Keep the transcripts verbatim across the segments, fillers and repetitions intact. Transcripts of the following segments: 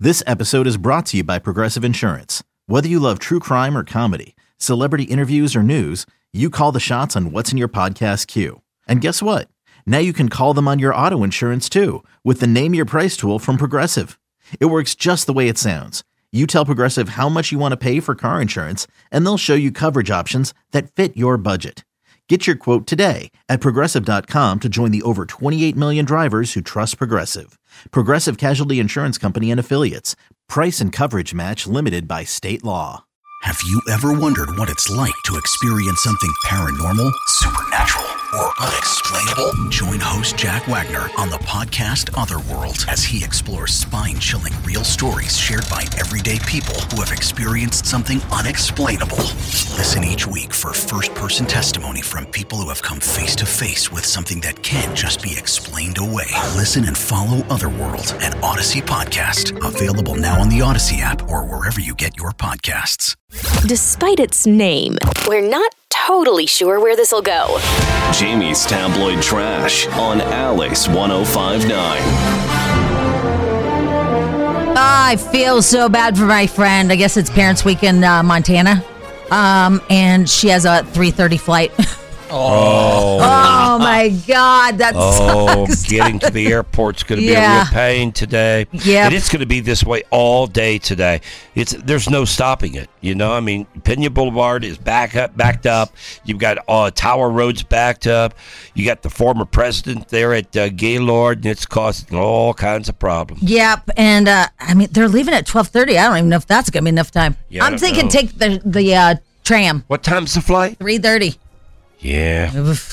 This episode is brought to you by Progressive Insurance. Whether you love true crime or comedy, celebrity interviews or news, you call the shots on what's in your podcast queue. And guess what? Now you can call them on your auto insurance too with the Name Your Price tool from Progressive. It works just the way it sounds. You tell Progressive how much you want to pay for car insurance, and they'll show you coverage options that fit your budget. Get your quote today at Progressive dot com to join the over twenty-eight million drivers who trust Progressive. Progressive Casualty Insurance Company and Affiliates. Price and coverage match limited by state law. Have you ever wondered what it's like to experience something paranormal, supernatural, or unexplainable? Join host Jack Wagner on the podcast Otherworld as he explores spine-chilling real stories shared by everyday people who have experienced something unexplainable. Listen each week for first-person testimony from people who have come face-to-face with something that can't just be explained away. Listen and follow Otherworld, an Odyssey podcast. Available now on the Odyssey app or wherever you get your podcasts. Despite its name, we're not totally sure where this will go. Jamie's Tabloid Trash on Alice one oh five point nine. I feel so bad for my friend. I guess it's Parents' Week in uh, Montana. Um, and she has a three thirty flight. Oh. Oh, my God. That Oh, sucks. getting to the airport's going to be Yeah. a real pain today. Yep. And it's going to be this way all day today. It's There's no stopping it. You know, I mean, Pena Boulevard is back up, backed up. You've got uh, Tower Road's backed up. You got the former president there at uh, Gaylord, and it's causing all kinds of problems. Yep. And, uh, I mean, they're leaving at twelve thirty. I don't even know if that's going to be enough time. Yeah, I I'm don't thinking know. take the, the uh, tram. What time's the flight? three thirty. Yeah.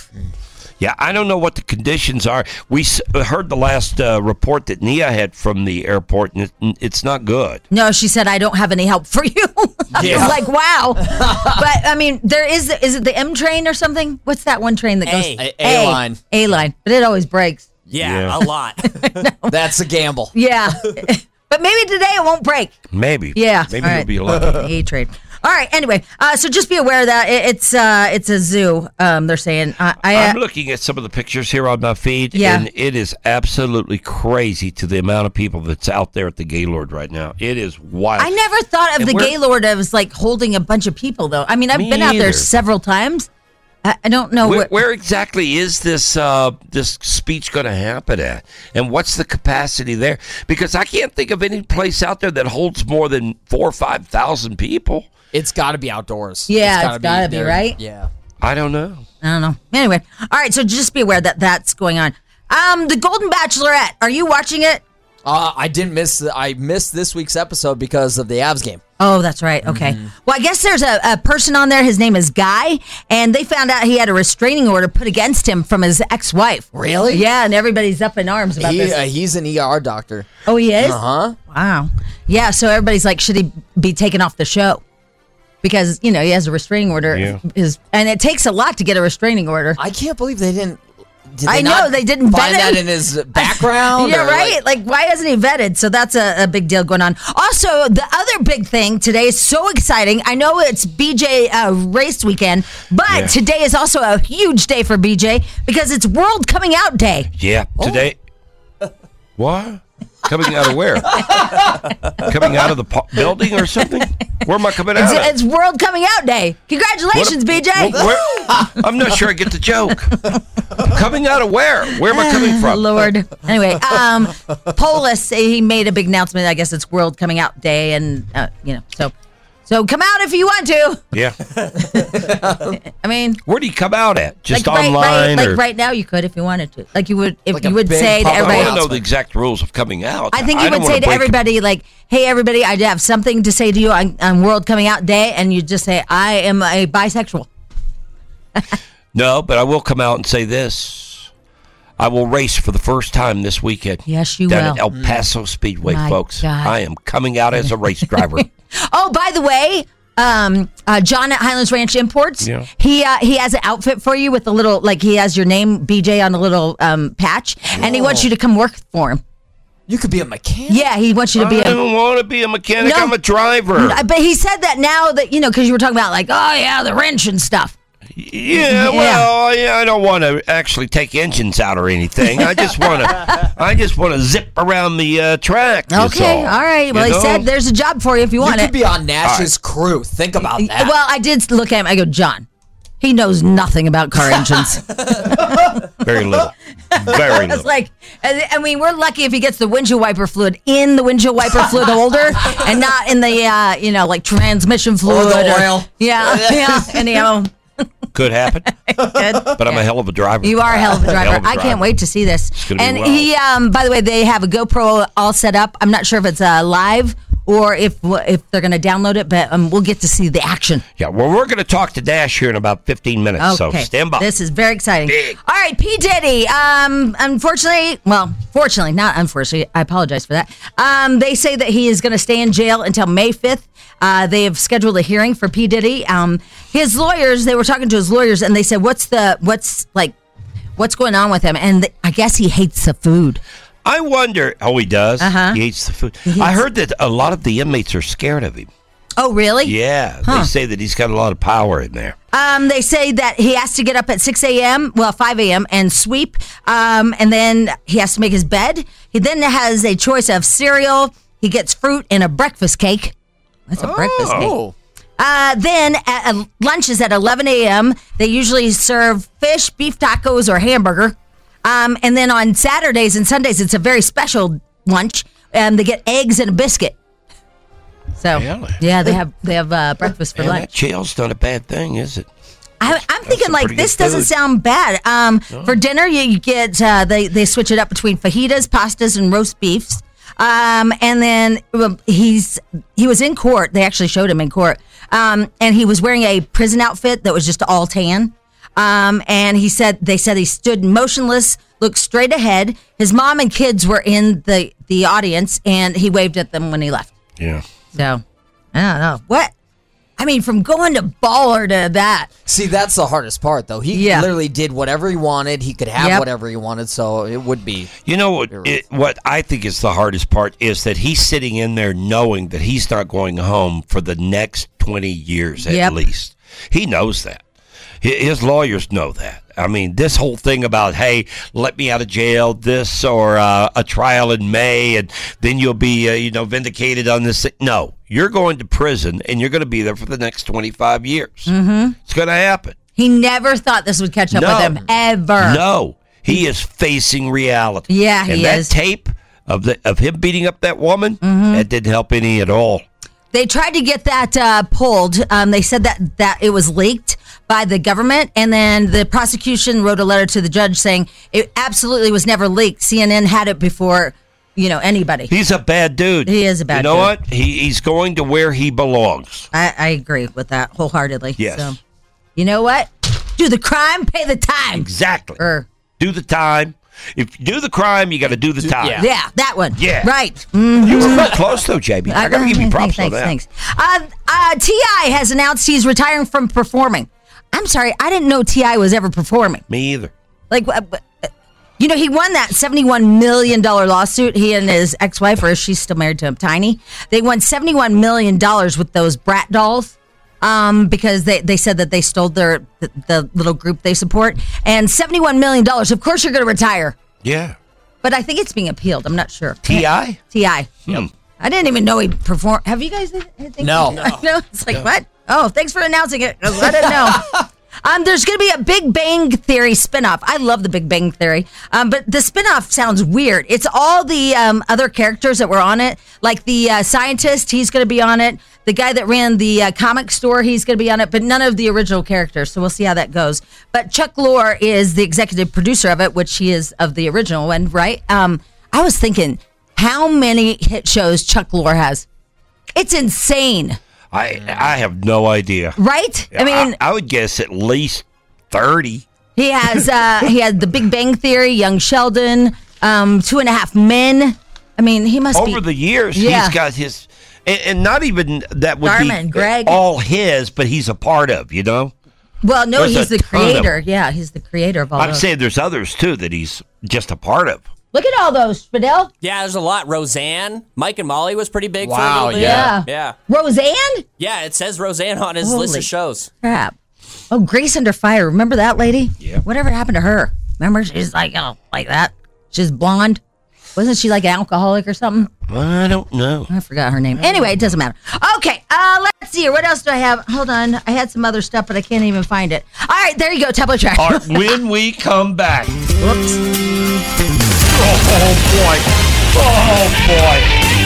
Yeah, I don't know what the conditions are. We s- heard the last uh, report that Nia had from the airport, and it, it's not good. No, she said, I don't have any help for you. I Yeah. was like, wow. But, I mean, there is, is it the M train or something? What's that one train that goes? A. A- A-line. A-line. But it always breaks. Yeah, Yeah. a lot. That's a gamble. Yeah. But maybe today it won't break. Maybe. Yeah. Maybe All we'll right. be lucky. A train. All right. Anyway, uh, so just be aware that it, it's uh, it's a zoo. Um, they're saying. Uh, I uh, I'm looking at some of the pictures here on my feed, Yeah. and it is absolutely crazy to the amount of people that's out there at the Gaylord right now. It is wild. I never thought of And the we're- Gaylord as like holding a bunch of people, though. I mean, I've Me been out there either. several times. I, I don't know Where, what. where exactly is this uh, this speech going to happen at, and what's the capacity there? Because I can't think of any place out there that holds more than four or five thousand people. It's got to be outdoors. Yeah, it's gotta be, there. right? Yeah. I don't know. I don't know. Anyway, all right. So just be aware that that's going on. Um, the Golden Bachelorette. Are you watching it? Uh, I didn't miss. The, I missed this week's episode because of the Avs game. Oh, that's right. Okay. Well, I guess there's a, a person on there. His name is Guy, and they found out he had a restraining order put against him from his ex-wife. Really? Yeah, and everybody's up in arms about He, this. uh, he's an E R doctor. Oh, he is? Uh huh. Wow. Yeah, so everybody's like, should he be taken off the show? Because, you know, he has a restraining order. Yeah. His, and it takes a lot to get a restraining order. I can't believe they didn't. Did they I know, not they didn't find vet him. that in his background. Yeah, or, right? Like, Like, why isn't he vetted? So that's a, a big deal going on. Also, the other big thing today is so exciting. I know it's B J uh, race weekend, but Yeah. today is also a huge day for B J because it's World Coming Out Day. Yeah, Oh. today. What? Coming out of where? Coming out of the po- building or something? Where am I coming out It's, of? it's World Coming Out Day. Congratulations, What- B J. wh- where- I'm not sure I get the joke. Coming out of where? Where am I coming from? Lord. Anyway, um, Polis, he made a big announcement. I guess it's World Coming Out Day, and uh, you know, so so come out if you want to. Yeah. I mean, Where do you come out at? Just like right, online right, or? like right now, you could if you wanted to. Like you would, if Like you a would big say to public I everybody. want to know the announcement. exact rules of coming out. I think you don't would wanna say to break- everybody, like, "Hey, everybody, I have something to say to you on, on World Coming Out Day," and you just say, "I am a bisexual." No, but I will come out and say this. I will race for the first time this weekend. Yes, you down will. at El Paso Speedway, My folks. God. I am coming out as a race driver. Oh, by the way, um, uh, John at Highlands Ranch Imports. Yeah. He uh, he has an outfit for you with a little, like he has your name B J on a little um, patch, and he wants you to come work for him. You could be a mechanic. Yeah, he wants you to be I a. don't want to be a mechanic. No. I'm a driver. But he said that now that you know, because you were talking about like, oh yeah, the wrench and stuff. Yeah, well, yeah, I don't want to actually take engines out or anything. I just want to, I just want to zip around the uh, track. that's Okay, all, all right. Well, You he know? said there's a job for you if you You want could it. be on Nash's crew. Think about that. Well, I did look at him. I go, John, he knows nothing about car engines. Very little, very It's little. like, I I mean, we're lucky if he gets the windshield wiper fluid in the windshield wiper fluid holder and not in the, uh, you know, like transmission fluid. the oil. Yeah, yeah. And, you know, Could happen, good. but I'm a hell of a driver. You are a hell of a driver. Hell of a I can't driver. wait to see this. gonna be And wild. he, um, by the way, they have a GoPro all set up. I'm not sure if it's uh, live or if if they're going to download it, but um, we'll get to see the action. Yeah, well, we're going to talk to Dash here in about fifteen minutes, so stand by. This is very exciting. Big. All right, P. Diddy. Um, unfortunately, well, fortunately, not unfortunately, I apologize for that. Um, they say that he is going to stay in jail until May fifth. Uh, they have scheduled a hearing for P. Diddy. Um, his lawyers, they were talking to his lawyers, and they said, "What's the what's like, what's going on with him?" And th- I guess he hates the food. I wonder. Oh, he does. Uh-huh. He eats the food. He I eats- heard that a lot of the inmates are scared of him. Oh, really? Yeah, Huh. they say that he's got a lot of power in there. Um, they say that he has to get up at six a.m., well, five a.m., and sweep. Um, and then he has to make his bed. He then has a choice of cereal. He gets fruit and a breakfast cake. That's a breakfast cake. Oh. Uh, then at, uh, lunch is at eleven a.m. They usually serve fish, beef tacos, or hamburger. Um, and then on Saturdays and Sundays, it's a very special lunch. Um, they get eggs and a biscuit. So, Really? yeah, they have they have uh, breakfast for Man, lunch. that jail's not a bad thing, is it? I, I'm thinking some like pretty this good doesn't food. sound bad. Um, For dinner, you, you get uh, they they switch it up between fajitas, pastas, and roast beefs. Um, and then well, he's he was in court. They actually showed him in court, um, and he was wearing a prison outfit that was just all tan. Um, and he said they said he stood motionless, looked straight ahead. His mom and kids were in the the audience, and he waved at them when he left. Yeah. So I don't know what. I mean, from going to baller to that. See, that's the hardest part, though. He Yeah. literally did whatever he wanted. He could have Yep. whatever he wanted, so it would be. You know what? It, what I think is the hardest part is that he's sitting in there knowing that he's not going home for the next twenty years at Yep. least. He knows that. Hi- His lawyers know that. I mean, this whole thing about, hey, let me out of jail, this or uh, a trial in May, and then you'll be, uh, you know, vindicated on this. No, you're going to prison, and you're going to be there for the next twenty-five years. Mm-hmm. It's going to happen. He never thought this would catch up No. with him ever. No, he is facing reality. Yeah, and he that is. tape of the of him beating up that woman, that didn't help any at all. They tried to get that uh, pulled. Um, they said that that it was leaked by the government, and then the prosecution wrote a letter to the judge saying it absolutely was never leaked. C N N had it before, you know, anybody. He's a bad dude. He is a bad You know dude. what? He he's going to where he belongs. I, I agree with that wholeheartedly. Yes. So, you know what? Do the crime, pay the time. Exactly. Or Do the time. If you do the crime, you got to do the time. yeah. yeah, that one. Yeah. Right. Mm. You were real close though, J B. I got to give you props thanks, on that. Thanks. Uh, uh, T I has announced he's retiring from performing. I'm sorry, I didn't know T I was ever performing. Me either. Like, uh, uh, you know, he won that seventy-one million dollars lawsuit. He and his ex-wife, or she's still married to him, Tiny. They won seventy-one million dollars with those brat dolls um, because they, they said that they stole their the, the little group they support. And seventy-one million dollars, of course you're going to retire. Yeah. But I think it's being appealed. I'm not sure. T I. T I. Hmm. I didn't even know he performed. Have you guys? Anything? No. no. It's like, what? Oh, thanks for announcing it. 'Cause I didn't know. um, there's going to be a Big Bang Theory spinoff. I love the Big Bang Theory. Um, but the spinoff sounds weird. It's all the um, other characters that were on it. Like the uh, scientist, he's going to be on it. The guy that ran the uh, comic store, he's going to be on it. But none of the original characters. So we'll see how that goes. But Chuck Lorre is the executive producer of it, which he is of the original one, right? Um, I was thinking, how many hit shows Chuck Lorre has? It's insane, I I have no idea. right? I mean, I, I would guess at least thirty. he has uh, he had The Big Bang Theory, Young Sheldon, um, Two and a Half Men. I mean, he must Over be the years, Yeah. he's got his, and, and not even that would Garmin, be Greg. all his, but he's a part of. You know, well. No, There's he's a the ton of creator. them. Yeah, he's the creator of all I'm those. saying there's others too that he's just a part of. Look at all those, Fidel. Yeah, there's a lot. Roseanne, Mike and Molly was pretty big for a Wow, little bit. yeah. Yeah. Roseanne. Yeah, it says Roseanne on his Holy list of shows. Crap. Oh, Grace Under Fire. Remember that lady? Yeah. Whatever happened to her? Remember? She's like, oh, like that. She's blonde. Wasn't she like an alcoholic or something? I don't know. I forgot her name. Anyway, it doesn't matter. Okay, uh, let's see here. What else do I have? Hold on. I had some other stuff, but I can't even find it. All right, there you go. Tablet track. All right, when we come back. Whoops. Oh, boy. Oh, boy.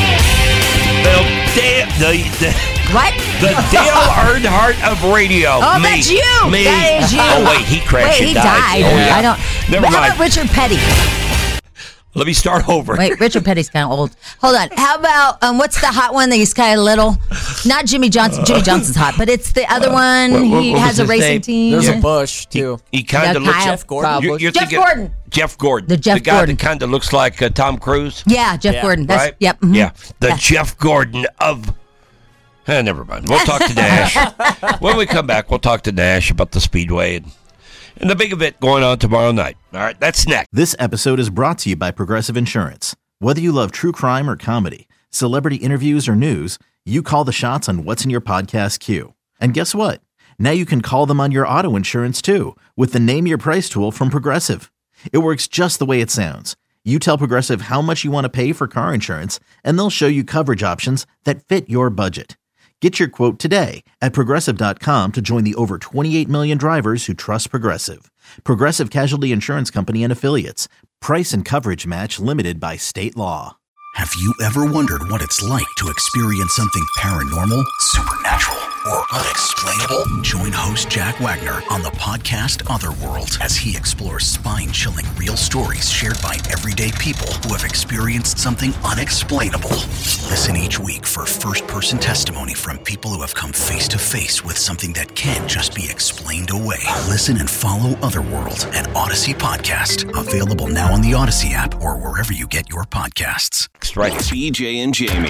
The, da- the, the, What? the Dale Earnhardt of radio. Oh, me, that's you. Me. That is you. Oh, wait, he crashed Wait, he and died. died. Oh, yeah. I don't. Never How mind. about Richard Petty? Let me start over. Wait, Richard Petty's kind of old. Hold on. How about um, what's the hot one that he's kind of little? Not Jimmy Johnson. Jimmy Johnson's hot, but it's the other one. what- what- he what was has a his racing name? team. There's Yeah. a Bush, too. He kind Yeah, of looks. Kyle. Jeff Gordon. You're, you're Jeff thinking- Gordon. Jeff Gordon. The Jeff the guy Gordon. that kind of looks like uh, Tom Cruise. Yeah, Jeff Yeah. Gordon. That's Right? yep. mhm. Yeah. The Yeah. Jeff Gordon of. Eh, never mind. We'll talk to Nash. When we come back, we'll talk to Nash about the Speedway and, and the big event going on tomorrow night. All right, that's next. This episode is brought to you by Progressive Insurance. Whether you love true crime or comedy, celebrity interviews or news, you call the shots on what's in your podcast queue. And guess what? Now you can call them on your auto insurance too with the Name Your Price tool from Progressive. It works just the way it sounds. You tell Progressive how much you want to pay for car insurance, and they'll show you coverage options that fit your budget. Get your quote today at Progressive dot com to join the over twenty-eight million drivers who trust Progressive. Progressive Casualty Insurance Company and Affiliates. Price and coverage match limited by state law. Have you ever wondered what it's like to experience something paranormal, supernatural, or unexplainable? Join host Jack Wagner on the podcast Otherworld as he explores spine-chilling real stories shared by everyday people who have experienced something unexplainable. Listen each week for first-person testimony from people who have come face-to-face with something that can't just be explained away. Listen and follow Otherworld, an Odyssey podcast. Available now on the Odyssey app or wherever you get your podcasts. Right. B J and Jamie.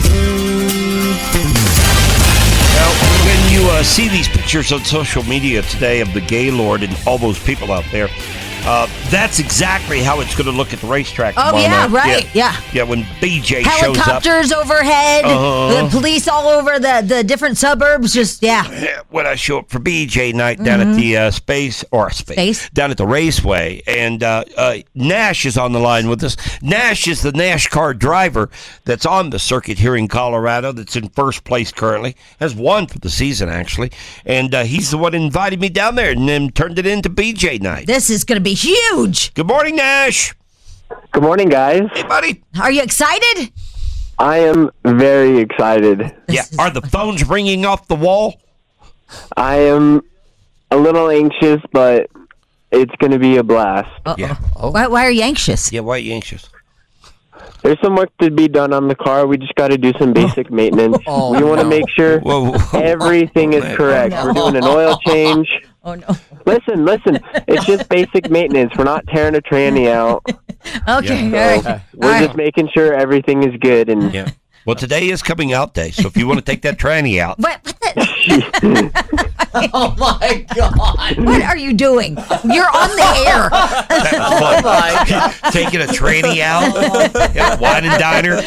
Well, when you uh, see these pictures on social media today of the Gaylord and all those people out there, uh, that's exactly how it's going to look at the racetrack Oh tomorrow yeah, night. right. Yeah. Yeah, yeah, when B J shows up. Helicopters overhead. Uh-huh. The police all over the, the different suburbs. Just yeah. When I show up for B J night down at the uh, space or space, Space. down at the raceway, and uh, uh, Nash is on the line with us. Nash is the NASCAR driver that's on the circuit here in Colorado. That's in first place currently, has won for the season actually, and uh, he's the one who invited me down there and then turned it into B J night. This is going to be huge. Good morning, Nash. Good morning, guys. Hey, buddy. Are you excited? I am very excited. This Yeah, is- are the phones ringing off the wall? I am a little anxious, but it's going to be a blast. Uh-oh. Yeah. Why, why are you anxious? Yeah, why are you anxious? There's some work to be done on the car. We just got to do some basic maintenance. Oh, we want to no. make sure Whoa, whoa, whoa. everything is man. correct. Oh, no. We're doing an oil change. Oh no. Listen, listen. It's just basic maintenance. We're not tearing a tranny out. Okay. Yeah. All right. We're All right. just making sure everything is good. And Yeah. Well, today is coming out day, so if you want to take that tranny out, What, what, the, Oh, my God. what are you doing? You're on the air. oh my. Taking a tranny out at Wine and Diner.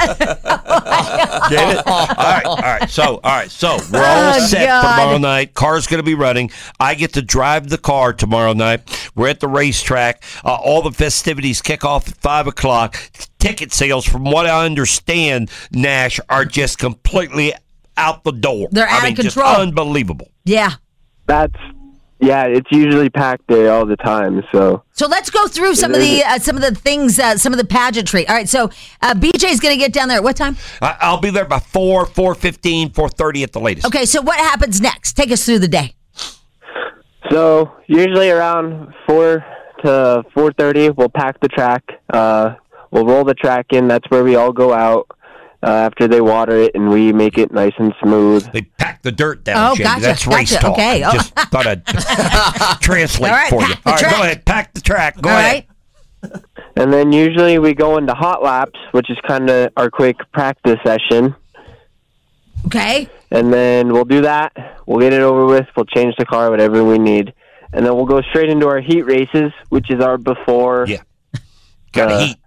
Get it? All right, all right. So, all right. So we're all Oh, set God. for tomorrow night. Car's going to be running. I get to drive the car tomorrow night. We're at the racetrack. Uh, all the festivities kick off at five o'clock. Ticket sales, from what I understand, Nash, are just completely out the door. They're I out of mean, just control. unbelievable. Yeah. that's, yeah, it's usually packed there all the time. So So let's go through some of the uh, some of the things, uh, some of the pageantry. All right. So uh, B J's going to get down there at what time? I- I'll be there by four, four fifteen, four thirty at the latest. Okay. So what happens next? Take us through the day. So usually around four to four thirty, we'll pack the track. Uh, we'll roll the track in. That's where we all go out uh, after they water it, and we make it nice and smooth. They pack the dirt down, Oh, Jamie. gotcha, That's race gotcha, talk. okay. I Oh. just thought I'd translate All right, for you. pack the All right, track. go ahead. Pack the track. Go All ahead. right. And then usually we go into hot laps, which is kind of our quick practice session. Okay. And then we'll do that. We'll get it over with. We'll change the car, whatever we need. And then we'll go straight into our heat races, which is our before. Yeah. Got to Uh, heat. Yeah.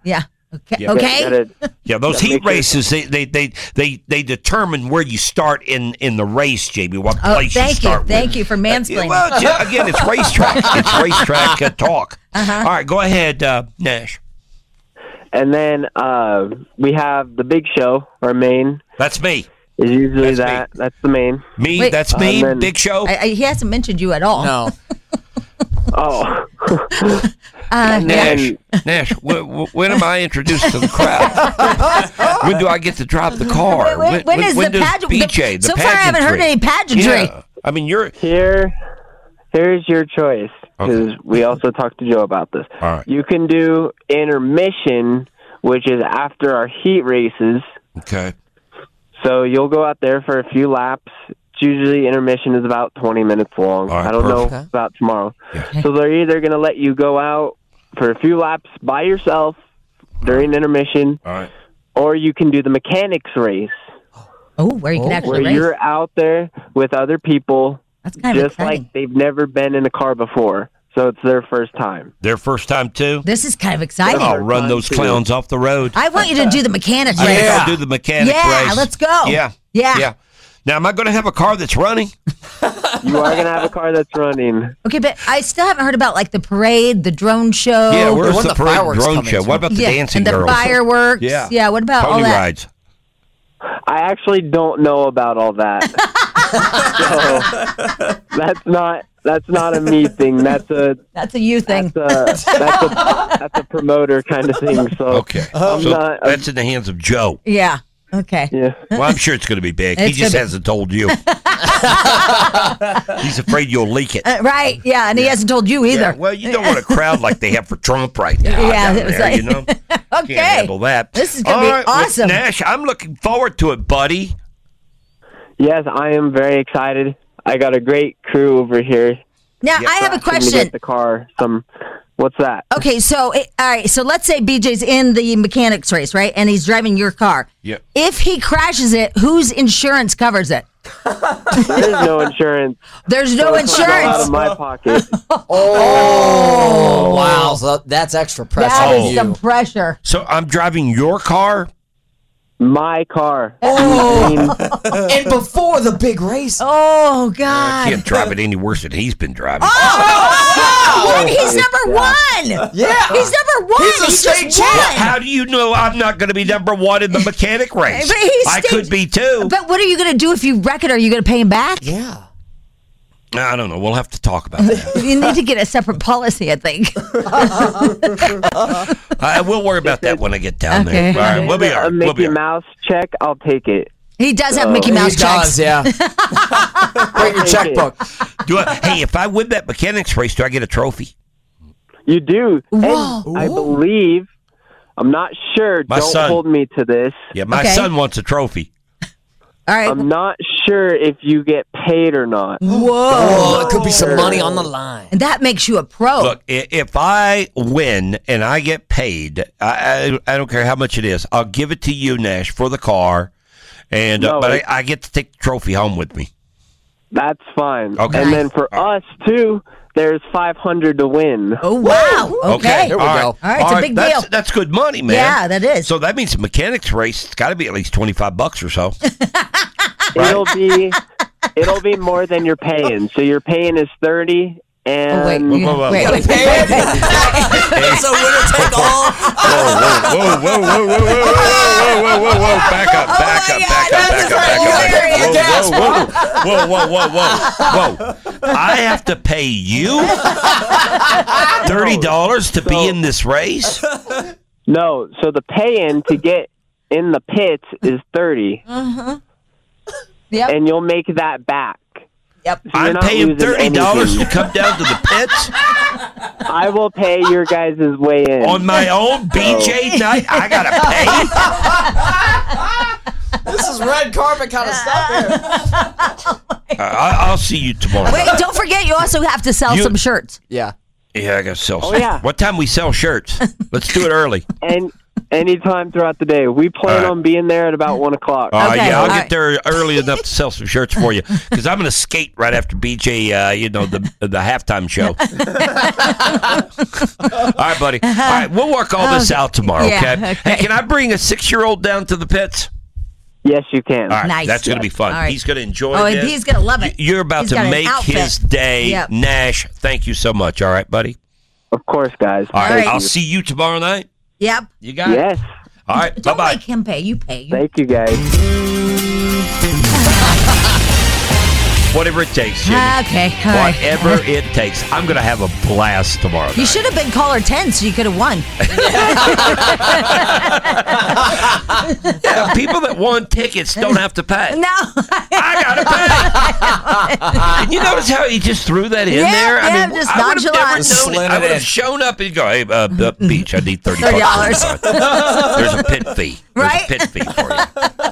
Okay. Yeah. Okay. Gotta- Yeah, those gotta heat make sure- races, they, they, they, they, they determine where you start in, in the race, Jamie, what Oh, place you thank you. start Thank with. you for Uh, mansplaining. well, j- again, it's racetrack. It's racetrack uh, talk. Uh-huh. All right, go ahead, uh, Nash. And then uh, we have the big show, our main. That's me. Is usually That's me. that. That's the main. Me, Wait. that's me, Um, then- Big Show. I, I, he hasn't mentioned you at all. No. Oh. Uh, Nash, Nash, w- w- when am I introduced to the crowd? When do I get to drop the car? When- when is the does pageant- B J, the so far I haven't heard pageantry- any pageantry. Yeah. I mean, you're Here, here's your choice. Because Okay. we also talked to Joe about this. All right. You can do intermission, which is after our heat races. okay. So you'll go out there for a few laps. It's usually intermission is about twenty minutes long. All right, I don't perfect. know about tomorrow. Yeah. So they're either going to let you go out for a few laps by yourself during intermission, All right. or you can do the mechanics race, oh, where you can where actually race. you're out there with other people, That's kind of just exciting. like they've never been in a car before. So it's their first time. Their first time too. This is kind of exciting. I'll run those clowns off the road. I want you to do the mechanics I race. think I'll do the mechanic Yeah, race. let's go. Yeah. Yeah. Yeah. Now, am I going to have a car that's running? You are going to have a car that's running. Okay, but I still haven't heard about like the parade, the drone show. yeah, where's when the, the parade fireworks drone coming show? to? What about the yeah, dancing and the girls? fireworks. Yeah. Yeah. What about Pony all that? rides. I actually don't know about all that. So that's not that's not a me thing. That's a That's a you thing. that's a that's a, that's a promoter kind of thing. So Okay. I'm so not. I'm- that's in the hands of Joe. Yeah. Okay. yeah. Well, I'm sure it's going to be big. He It's just gonna be- hasn't told you. He's afraid you'll leak it. Uh, right. Yeah, and he hasn't told you either. Yeah, well, you don't want a crowd like they have for Trump right now. Yeah, down it was there, like- you know. Okay. Can't handle that. This is gonna All be right, well, awesome. Nash, I'm looking forward to it, buddy. Yes, I am very excited. I got a great crew over here. Now I have a asking to question. get the car. Some. What's that? Okay, so it, all right, so let's say B J's in the mechanics race, right? And he's driving your car. Yep. If he crashes it, whose insurance covers it? There is no insurance. There's no So it's not out insurance. of my pocket. Oh, wow. So that's extra pressure That on is you. some pressure. So I'm driving your car. My car. Oh. And before the big race. Oh I God! can't drive it any worse than he's been driving. Oh, what? He's number one. Yeah. He's number one. He's a he state just champ. won. How do you know I'm not going to be number one in the mechanic race? But he's I state- could be too. But what are you going to do if you wreck it? Are you going to pay him back? Yeah. I don't know. We'll have to talk about that. You need to get a separate policy, I think. I will worry about that when I get down Okay. there. All right, we'll be all a right. Mickey We'll be all right. Mouse check. I'll take it. He does have Mickey Mouse He checks. does, yeah. Bring your take it. checkbook. Do I, hey, if I win that mechanics race, do I get a trophy? You do. Whoa. And I believe. I'm not sure. My Don't son. hold me to this. Yeah, my Okay. son wants a trophy. All right. I'm not sure if you get paid or not. Whoa. Oh, it could be some money on the line. And that makes you a pro. Look, i- if I win and I get paid, I, I, I don't care how much it is. I'll give it to you, Nash, for the car, and uh, No, but it- I, I get to take the trophy home with me. That's fine. Okay. And then for us too, there's five hundred to win. oh, wow. Okay. Here we all right. go. All right, it's a big that's, deal. That's good money, man. Yeah, that is. So that means the mechanics race. It's got to be at least twenty-five bucks or so. It'll be it'll be more than you're paying. So your paying is thirty, and Oh, wait. Whoa, whoa, whoa, wait, whoa. wait. It's a winner take all. Whoa, whoa, whoa, whoa, whoa, whoa, whoa, whoa, whoa, whoa, back up, back Oh, up, my back God, up, that's back up, back up, hilarious. back up. Whoa, whoa, whoa, whoa, whoa, whoa. I have to pay you thirty dollars to be in this race? no. So the pay-in to get in the pits is thirty, Yep. and you'll make that back. Yep. So you're I'm not paying losing thirty dollars to anything. come down to the pits I will pay your guys' way in. on my own B J night? I got to pay? This is red carpet kind of stuff here. I, I'll see you tomorrow. Wait, don't forget you also have to sell You- some shirts. Yeah. Yeah, I got to sell Oh, some. yeah. What time we sell shirts? Let's do it early. and Anytime throughout the day. We plan right. on being there at about one o'clock. All right, Okay, yeah, I'll all get right. there early enough to sell some shirts for you because I'm going to skate right after B J, uh, you know, the the halftime show. All right, buddy. All right, we'll work all this out tomorrow, Yeah, okay? okay. Hey, can I bring a six-year-old down to the pits? Yes, you can. All right, Nice. that's going to be fun. All right. He's going to enjoy Oh, this. he's gonna love it. Y- You're about He's to got an make outfit. his day. Yep. Nash, thank you so much. All right, buddy? Of course, guys. All right, All right. I'll see you tomorrow night. Yep. You got it? Yes. All right, Don't bye-bye. make him pay. You pay. You Thank you, guys. Whatever it takes, Jimmy. Okay, all right. Whatever it takes. I'm going to have a blast tomorrow night. You should have been caller ten so you could have won. Yeah, people that won tickets don't have to pay. No. I gotta pay. And you notice how he just threw that in Yeah, there? I yeah, mean, just I would have never nonchalant. known Just it. slid I it would have in. shown up and go, hey, uh, uh, Beach, I need thirty thirty bucks. dollars. There's a pit fee. There's Right? a pit fee for you.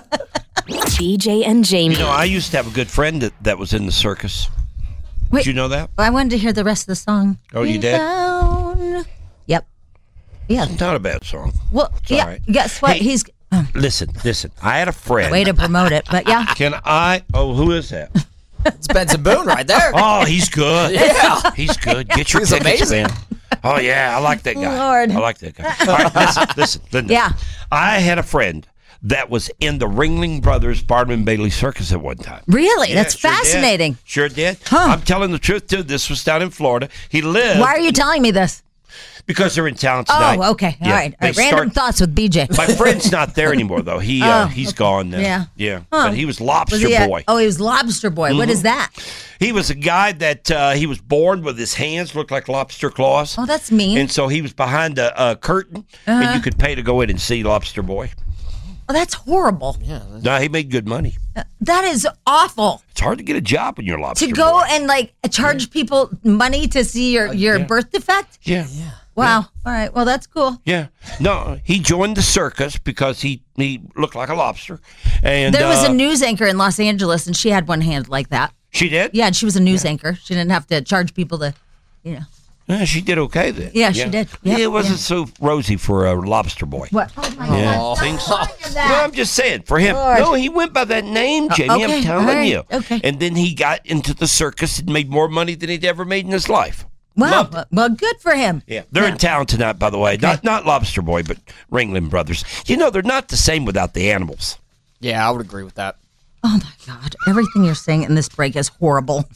B J and Jamie. You know, I used to have a good friend that, that was in the circus. Wait. Did you know that? I wanted to hear the rest of the song. Oh, you did? Down. Yep. Yeah. It's not a bad song. Well, all yeah. right. Guess what? Hey. He's Listen, listen. I had a friend. way to promote it, but yeah. Can I? Oh, who is that? It's Benson Boone right there. Oh, he's good. Yeah. He's good. Get your He's tickets, amazing. man. Oh, yeah, I like that guy. Lord. I like that guy. All right, listen, listen, Linda. Yeah. I had a friend that was in the Ringling Brothers Barnum and Bailey Circus at one time. Really? Yeah, That's sure did. fascinating. Sure did. Huh. I'm telling the truth, too. This was down in Florida. He lived Why are you telling me this? because they're in town tonight. Oh, okay. All Yeah, right. All they right. Random start- thoughts with B J. My friend's not there anymore, though. He uh, Oh, he's okay. gone now. Yeah. Yeah. Huh. But he was Lobster Was he a- Boy. oh, he was Lobster Boy. What is that? He was a guy that uh, he was born with his hands looked like lobster claws. Oh, that's mean. And so he was behind a, a curtain, and Uh-huh. you could pay to go in and see Lobster Boy. Oh, that's horrible. No, he made good money. That is awful. It's hard to get a job when you're a lobster To go boy. and like charge people money to see your, your yeah. birth defect? Yeah. Yeah. Wow. All right. Well, that's cool. Yeah. No, he joined the circus because he, he looked like a lobster. And There was uh, a news anchor in Los Angeles, and she had one hand like that. She did? Yeah, and she was a news anchor. She didn't have to charge people to, you know. Yeah, she did okay then. Yeah, she did. Yeah, Yep, it wasn't yeah. so rosy for a lobster boy. What? Oh my Yeah. God! Things- Stop calling him Well, that. I'm just saying, for him. Lord. No, he went by that name, Jamie. okay, I'm telling all right, you. okay. And then he got into the circus and made more money than he'd ever made in his life. Wow. Loved it. Well, good for him. Yeah, they're in town tonight, by the way. Not not Lobster Boy, but Ringling Brothers. You know, they're not the same without the animals. Yeah, I would agree with that. Oh my God! Everything you're saying in this break is horrible.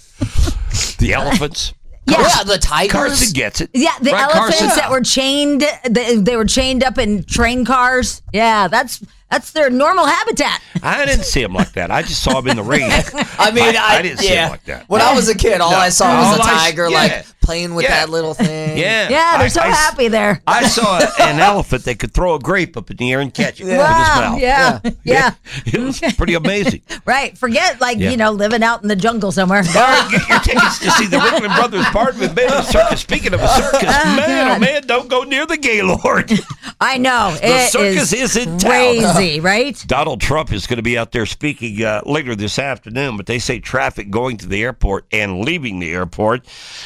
The elephants. Yeah. Yeah, the tigers. Carson gets it. Yeah, the Right, elephants Carson? that were chained. They, they were chained up in train cars. Yeah, that's that's their normal habitat. I didn't see him like that. I just saw him in the ring. I mean, I, I, I didn't see yeah. him like that. When I was a kid, all No. I saw was All a I s- tiger, yeah. like playing with Yeah. that little thing. Yeah. Yeah, they're I- so I s- happy there. I saw an elephant that could throw a grape up in the air and catch it with his Wow. mouth. Yeah. Yeah. It was pretty amazing. Right. Forget like Yeah. you know living out in the jungle somewhere. All right, get your tickets to see the Ringling Brothers Barnum and Bailey Circus. Speaking of a circus, man, oh God. man, don't go near the Gaylord. I know. The it circus is in town. crazy, right? Donald Trump is going to be out there speaking uh, later this afternoon, but they say traffic going to the airport and leaving the airport,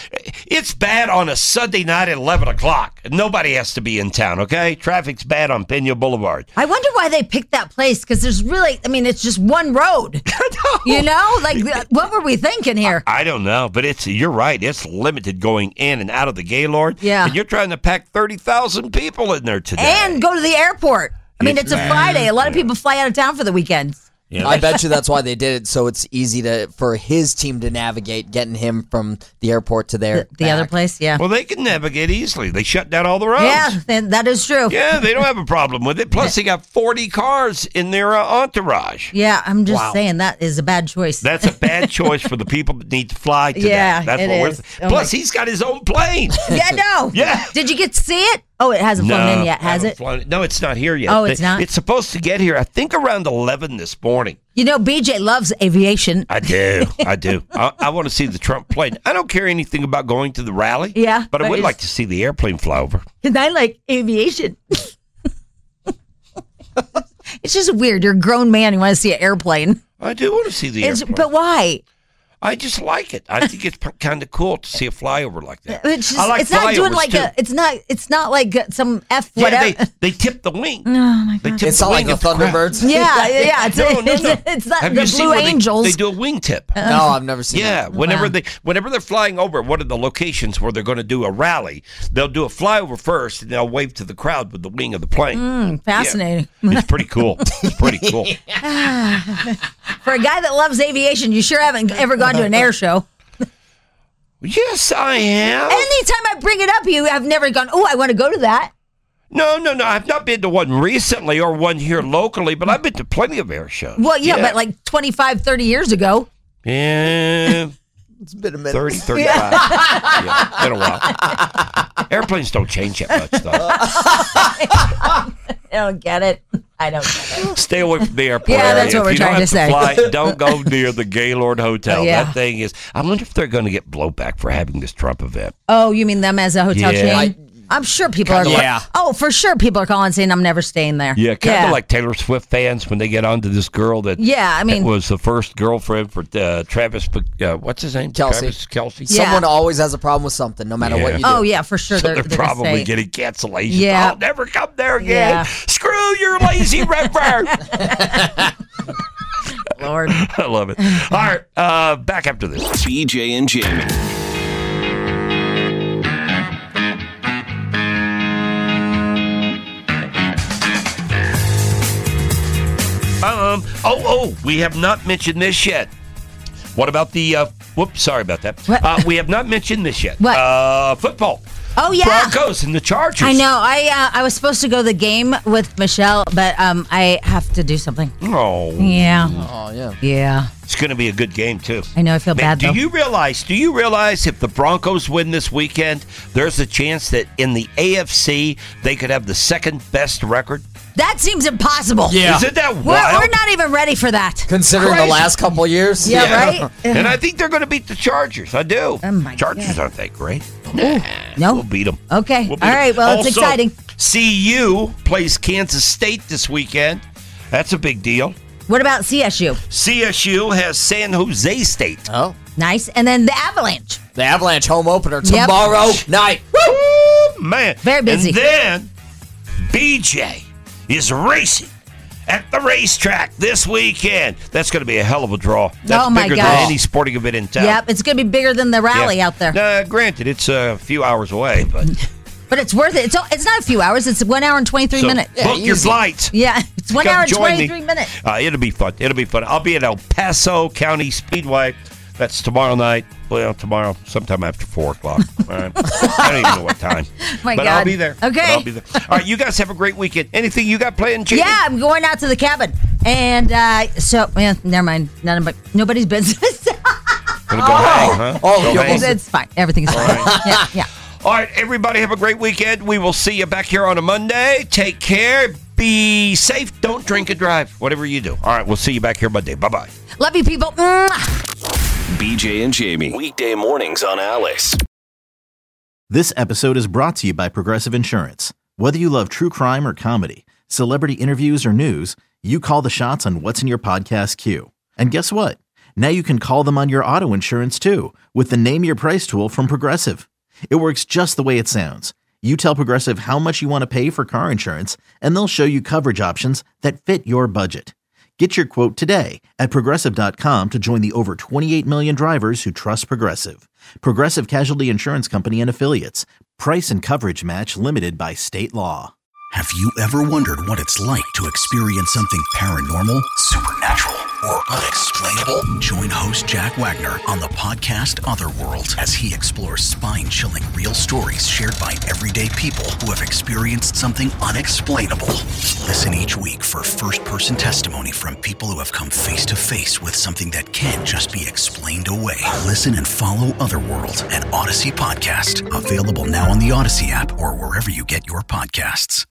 it's bad on a Sunday night at eleven o'clock. Nobody has to be in town, okay? Traffic's bad on Pena Boulevard. I wonder why they picked that place because there's really, I mean, it's just one road. You know, like what were we thinking here? I don't know, but it's you're right. It's limited going in and out of the Gaylord. Yeah. And you're trying to pack thirty thousand people in there today. And go to the airport. I mean, It's it's a bad. Friday. A lot of people fly out of town for the weekend. Yeah, I bet you that's why they did it, so it's easy to for his team to navigate, getting him from the airport to there. The, the other place, yeah. Well, they can navigate easily. They shut down all the roads. Yeah, then that is true. Yeah, they don't have a problem with it. Plus, they got forty cars in their uh, entourage. Yeah, I'm just Wow. saying that is a bad choice. That's a bad choice for the people that need to fly today. Yeah, That's it what is. we're. Oh Plus, my- he's got his own plane. yeah, no. Yeah. Did you get to see it? Oh, it hasn't flown in yet, has haven't it? flown- No, it's not here yet. Oh, it's They- not? It's supposed to get here, I think, around eleven this morning. You know, B J loves aviation. I do. I do. I, I want to see the Trump plane. I don't care anything about going to the rally. Yeah, But I but would it's- like to see the airplane fly over. And I like aviation. It's just weird. You're a grown man. You want to see an airplane. I do want to see the It's, airplane. but why? I just like it. I think it's kind of cool to see a flyover like that. It's, just, I like it's not doing flyovers, like too. a. It's not. It's not like some F Yeah, whatever. they, they tip the wing. Oh my They god! tip It's the not like wing the of crowd. Thunderbirds. Yeah, yeah, yeah. It's, No, no, no. it's, it's not Have the you seen Blue where they- Angels. They, do a wingtip. No, I've never seen Yeah, that. whenever Wow. they whenever they're flying over one of the locations where they're going to do a rally, they'll do a flyover first, and they'll wave to the crowd with the wing of the plane. Mm, fascinating. Yeah. It's pretty cool. It's pretty cool. For a guy that loves aviation, you sure haven't ever gone to an air show. Yes, I am. Anytime I bring it up, you have never gone, oh, I want to go to that. No, no, no. I've not been to one recently or one here locally, but I've been to plenty of air shows. Well, yeah, but like twenty-five, thirty years ago. Yeah. It's been a minute. thirty, thirty-five. Yeah, been a while. Airplanes don't change that much, though. I don't get it. I don't get it. Stay away from the airport Yeah, area. that's what If we're you don't trying have to say. Fly, don't go near the Gaylord Hotel. Yeah. That thing is. I wonder if they're going to get blowback for having this Trump event. Oh, you mean them as a hotel Yeah. chain? I'm sure people are. Yeah. Oh, for sure, people are calling saying I'm never staying there. Yeah, kind of yeah. like Taylor Swift fans when they get onto this girl that Yeah, I mean- was the first girlfriend for uh, Travis. Uh, what's his name? Kelsey. Travis Kelsey. Yeah. Someone always has a problem with something, no matter Yeah. what you do. Oh yeah, for sure. So they're, they're, they're gonna probably say- getting cancellation. Yeah. I'll never come there again. Yeah. Screw your lazy river. Lord. I love it. All right, uh, back after this. B J and Jamie. Um. Oh, oh, we have not mentioned this yet. What about the? Uh, whoops, sorry about that. What? Uh, we have not mentioned this yet. What? Uh, football. Oh yeah. Broncos and the Chargers. I know. I uh, I was supposed to go to the game with Michelle, but um, I have to do something. Oh, Yeah. Oh, yeah. Yeah. it's going to be a good game too. I know. I feel Man, bad do though. you realize? Do you realize if the Broncos win this weekend, there's a chance that in the A F C they could have the second best record? That seems impossible. Yeah. Isn't that We're, wild? we're not even ready for that. Considering Crazy. the last couple years. Yeah, right? And I think they're going to beat the Chargers. I do. Oh, my Chargers God. aren't that great. Nah, No? we'll beat them. Okay. We'll beat All 'em. right. Well, it's Also, exciting. C U plays Kansas State this weekend. That's a big deal. What about C S U? C S U has San Jose State. Oh. Nice. And then the Avalanche. The Avalanche home opener Yep. tomorrow night. Woo, man. Very busy. And then B J is racing at the racetrack this weekend. That's going to be a hell of a draw. That's Oh, my bigger gosh. than any sporting event in town. Yep. It's going to be bigger than the rally Yeah. out there. Uh, granted, it's a few hours away, but But it's worth it. It's, it's not a few hours. It's one hour and twenty-three so minutes. book your easy. flights. Yeah. It's one Come hour and join me. twenty-three minutes. Uh, it'll be fun. It'll be fun. I'll be at El Paso County Speedway. That's tomorrow night. Well, tomorrow, sometime after four o'clock. All right. I don't even know what time. My but God. I'll be there. Okay. But I'll be there. All right, you guys have a great weekend. Anything you got planned, Jamie? Yeah, I'm going out to the cabin. And uh, so, yeah, never mind. None of my, nobody's business. Gonna go hang, huh? Oh, Go you hang. almost- It's fine. Everything's fine. Yeah, yeah. All right, everybody have a great weekend. We will see you back here on a Monday. Take care. Be safe. Don't drink and drive. Whatever you do. All right, we'll see you back here Monday. Bye-bye. Love you, people. Mwah. B J and Jamie. Weekday mornings on Alice. This episode is brought to you by Progressive Insurance. Whether you love true crime or comedy, celebrity interviews or news, you call the shots on what's in your podcast queue. And guess what? Now you can call them on your auto insurance too with the Name Your Price tool from Progressive. It works just the way it sounds. You tell Progressive how much you want to pay for car insurance, and they'll show you coverage options that fit your budget. Get your quote today at Progressive dot com to join the over twenty-eight million drivers who trust Progressive. Progressive Casualty Insurance Company and Affiliates. Price and coverage match limited by state law. Have you ever wondered what it's like to experience something paranormal, supernatural, or unexplainable? Join host Jack Wagner on the podcast Otherworld as he explores spine-chilling real stories shared by everyday people who have experienced something unexplainable. Listen each week for first-person testimony from people who have come face-to-face with something that can't just be explained away. Listen and follow Otherworld, an Odyssey podcast. Available now on the Odyssey app or wherever you get your podcasts.